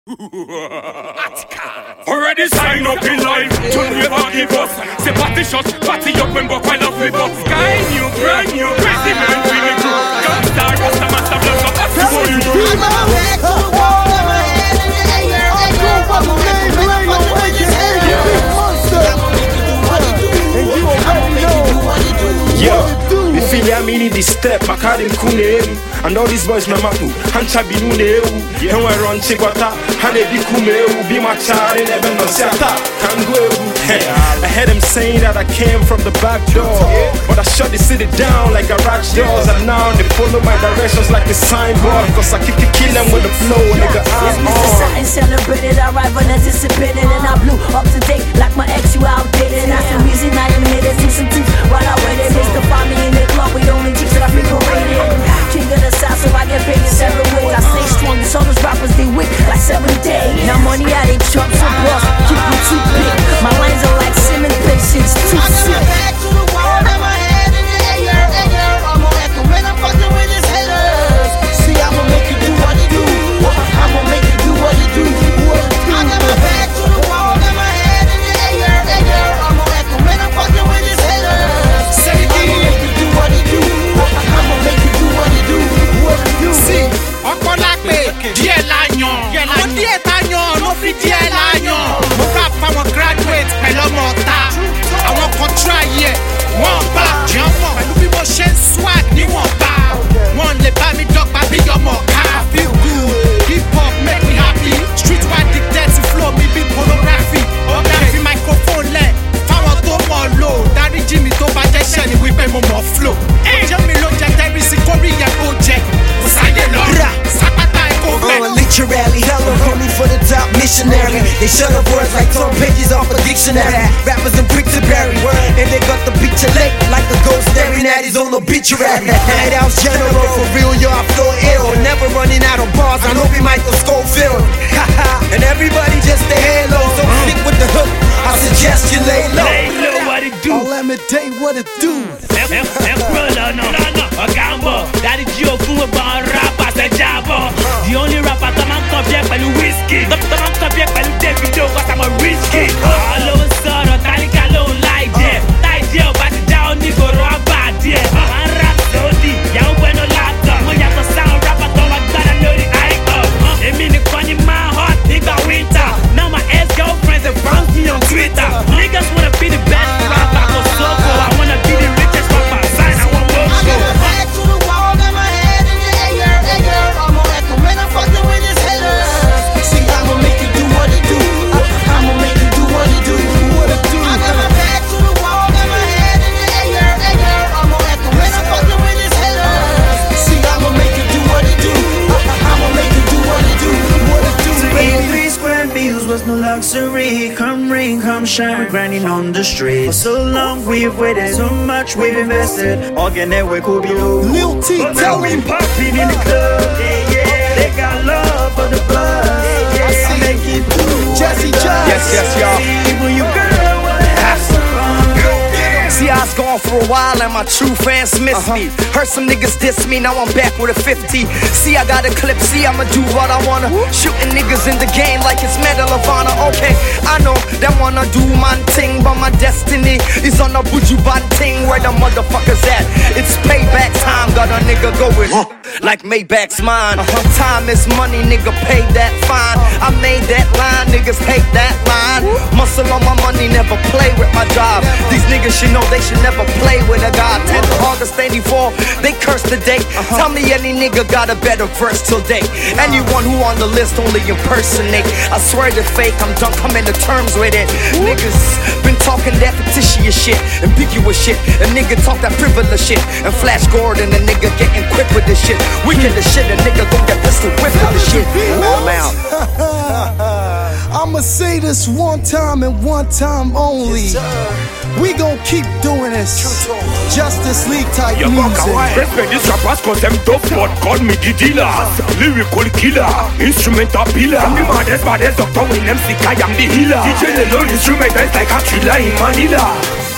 Already sign up in line to never give us. Say party shots, party up when buck while up with us. Sky new, brand new, crazy man feeling good. Gunstar, Rasta Master, bless up. That's what you do. Keep my back to the wall and my head in the air. I'm going for the name, and I'm going to make it happen. Big Monster. And you already know what to do. Yo, we feel ya mini the step, I can't kune. And all these boys, my mapu, Hancha Binune, and we run Chiquata, Hane Bikume, be my child, and never no Sata, can go. I heard him saying that I came from the back door, but I shut the city down like garage doors. And now they follow my directions like a signboard, cause I kill them with the flow, nigga, I'm on. I celebrated, I rival anticipated, and I blew up to date like my ex, you outdated. That's the reason I admitted to some things while I waited. It's the find me in the club, we only chicks that I figurated. King of the South, so I get paid in 7 ways. I stay strong, these all those rappers, they weak like 7 days. Now money out, they chump so boss, keep me too big. My lines are like Simmons patience, too sick. I got my back to the wall and my head in the air. I'm gonna echo when I'm fucking with his haters. See, I'm gonna make you do what you do. I'm gonna make you do what you do. I got my back to the wall and my head in the air. I'm gonna echo when I'm fucking with his haters. See, I'm gonna make you do what you do. I'm gonna make you do what you do. See, Okolakpe, díẹ̀ láyàn. Àwọn díẹ̀ táyàn ló fi díẹ̀ láyàn. Mo rap àwọn graduate pẹ̀lú ọmọ ọ̀tá. Àwọn kan try yẹ, wọ́n bá jọmọ̀. Pẹ̀lú bí mo ṣe ń swag níwọ̀nba. Wọ́n lè bá mi dọ́gba bí ọmọ ká. I feel good, hip hop make me happy. Street wide addicted to flow mi bí pornography. Ọ̀gá fi microphone lẹ̀ fáwọn tó mọ̀ lò. Dáríjì mi tó bá jẹ́ ṣẹ́ ni wípé mo mọ̀ flow. Ọjọ́ mi ló jẹ tẹ́rìsì kórìíyẹ kó jẹ. Kò sáyé lọ, sápátá ẹ̀kọ́ fẹ́. Literally, hello, homie for the top missionary. They shut up words like 12 pages off a dictionary. Rappers and bricks to bury, and they got the picture late like a ghost staring at his own obituary. Night out general, for real, yo, I feel ill. Never running out of bars, I know we might go Schofield. And everybody just a halo, so stick with the hook. I suggest you lay low. Lay low, what it do? Oh, let me tell you what it do. The only rapper that man compare pẹ̀lú whiskey. That man compare pẹ̀lú Davido, cause I'm a rich kid. All of a sudden, Talika ló ń láì jẹ. Láì jẹ ò bá ti dá onígboro àgbà díẹ̀. Wọ́n rap sódì, yàwó pẹ̀lú látọ̀. Wọ́n yàtọ̀ sáwọn rapper tó wá gbára lórí iPod. Èmi nìkan ni máa hot nígbà winter. Now my ex-girlfriends have found me on Twitter. Niggas wanna be the best rapper, go soko. I wanna be the richest rapper, sign I want more I got my back to the wall and my head in the air. I'm gonna echo when I'm fucking with his haters. See, I'm gonna make you do what you do. I'm gonna make you do what you do. I got my back to the wall and my head in the air. I'm gonna echo when I'm fucking with his haters. See, I'm gonna make you do what you do. I'm gonna make you do what you do. 83 square meals was no luxury. Come rain, come shine, we're grinding on the street. For so long we've waited, so much we've invested. Organic we could be low. Lil T, But tell now we me. popping in the club. Yeah, yeah. They got love for the blood. I see make it through. Jesse Jones. Yes, y'all. When you girl wanna have some fun. See, I was gone for a while and my true fans miss me. Heard some niggas diss me, now I'm back with a 50. See, I got a clip, see, I'ma do what I wanna. Shooting niggas in the game like it's Medal of Honor. Okay, I know that wanna do my thing, but my destiny is on the Buju Banting. Where the motherfuckers at? It's payback time, got a nigga going like Maybach's mine. Time is money, nigga, pay that fine. I made that line, niggas hate that line. Muscle on my money, never play with my job. These niggas should know they should never play with a god. 10th of August 84, they cursed the date. Tell me any nigga got a better verse till date. Anyone who on the list only impersonate. I swear it's fake, I'm done coming to terms with it. Niggas been talking that fictitious shit, ambiguous shit. A nigga talk that privilege shit. And Flash Gordon, a nigga getting quick with this shit. We get the shit, a nigga gon' get pistol whipped with this shit. I'm out. I'ma say this one time and one time only. We gon' keep doing this. Justice League type music. Respect these rappers cause them dope, but call me the dealer. Lyrical killer, instrumental pillar. I'm the baddest doctor in MC, I am the healer. DJ Lelo instrumentals like a thriller in Manila.